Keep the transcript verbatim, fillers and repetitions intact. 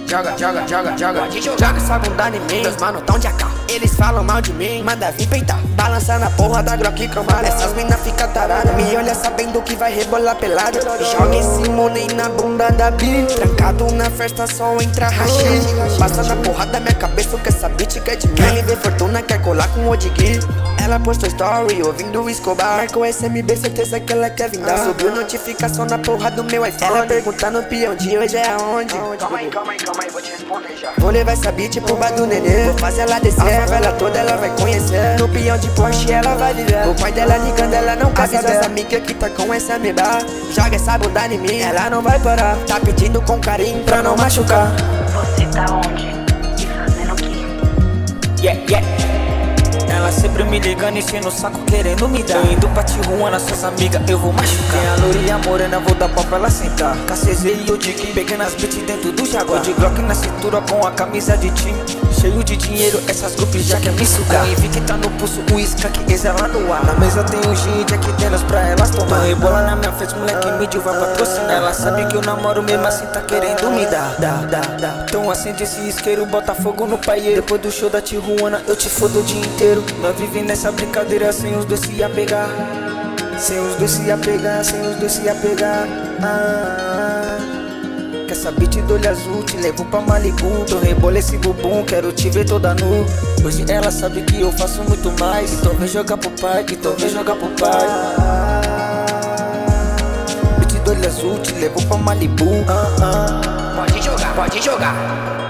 joga, joga, joga, joga. Pode jogar. Joga essa bunda em mim, meus mano tão de A K. Eles falam mal de mim, manda vir peitar. Balançando a porra da Glock cromada. Essas mina fica tarada, me olha sabendo que vai rebolar pelada. Joga esse money na bunda da bi. Trancado na festa só entra rachê. Passa na porra da minha cabeça que essa bitch quer de mim. L V Fortuna quer colar com o Odigui. Ela postou story ouvindo o Escobar. Marcou S M B, certeza que ela quer vindar. Subiu notificação na porra do meu iPhone. Ela perguntando peão de hoje é aonde. Calma aí, calma aí, calma aí, vou te responder já. Vou levar essa bitch pro bar do nenê. Vou fazer ela descer, a favela toda ela vai conhecer. No peão de Porsche ela vai viver. O pai dela ligando, ela não quer saber. Essa amiga que tá com essa meba. Joga essa bunda em mim, ela não vai parar. Tá pedindo com carinho pra não machucar. Você tá onde? E fazendo o quê? Yeah, yeah. Ela sempre me ligando, enchendo o saco, querendo me dar. Tô indo pra Tijuana, suas amigas, eu vou machucar. Tem a loura e a morena, vou dar pau pra ela sentar. K C Z e o Dick, peguei as beats dentro do Jaguar. De Glock na cintura com a camisa de time. Cheio de dinheiro, essas grupos já quer me sugar. O que tá no pulso, o skunk exala no ar. Na mesa tem um gin de aqui delas pra elas tomar. E bola na minha frente, moleque mídio vai patrocinar. Ela sabe que eu namoro mesmo assim, tá querendo me dar. Dá, dá, dá. Então acende esse isqueiro, bota fogo no paieiro. Depois do show da Tijuana, eu te fodo o dia inteiro. Nós vive nessa brincadeira sem os dois se apegar. Sem os dois se apegar, sem os dois se apegar. Ah, que essa beat do olho azul te levo pra Malibu. Tô rebola esse bumbum, quero te ver toda nu. Hoje ela sabe que eu faço muito mais. Então vem jogar pro pai, então vem jogar pro pai. Beat do olho azul te levo pra Malibu. Ah, ah. Pode jogar, pode jogar.